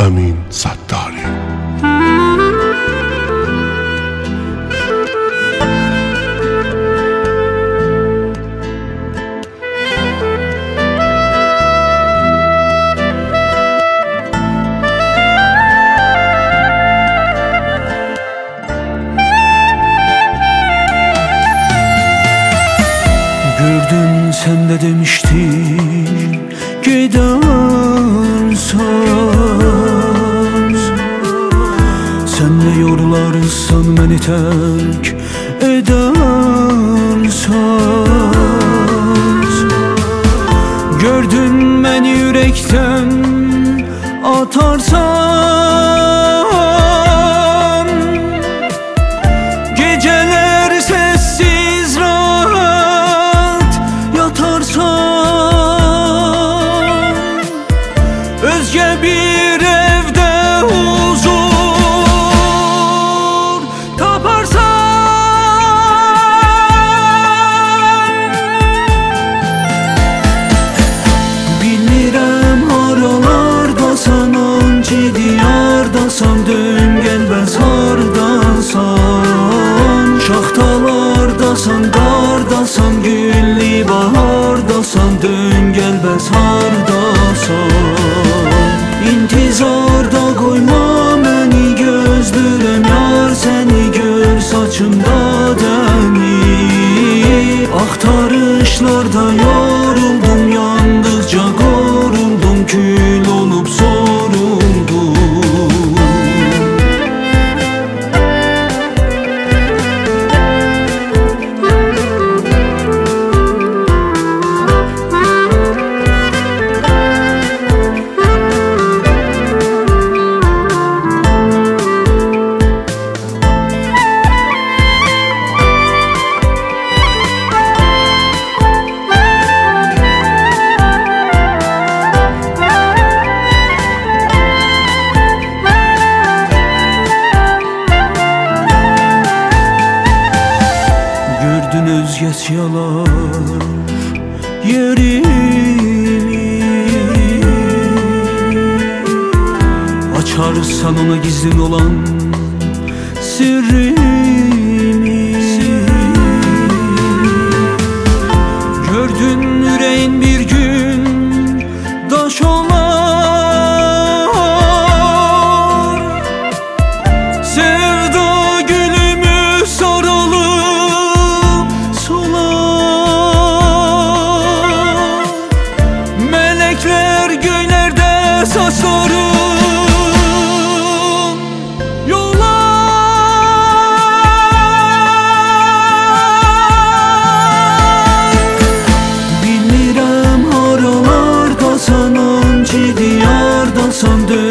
Əmin Səttari. Gördüm sen de demiştin gidersen, sen de yorularsan beni terk edersen. Gördün beni yürekten atarsan, geceler sessiz rahat yatarsan, özge bir evde huzur taparsan. Bilmirəm haralardasan, hangi diyardasan, dön gəlməz hardasan. Şaxtalardasan, qardasan, güllü bahardasan, dön gəlməz hardasan. İntizarda qoyma məni, gözlürəm yar səni, gör saçımda dəni. Axtarışlarda yoruldum, yandıqca qoruldum, kül olub soruldum. Gördün özgəç yalar yerimi, açarsan ona gizlin olan sirrimi. Gördün yüreğin bir gün daş olar, sevda gülümü saralım solar. Melekler göylerde saçlarım yollar. Bilmirəm haralardasan, hangi diyardasan, dön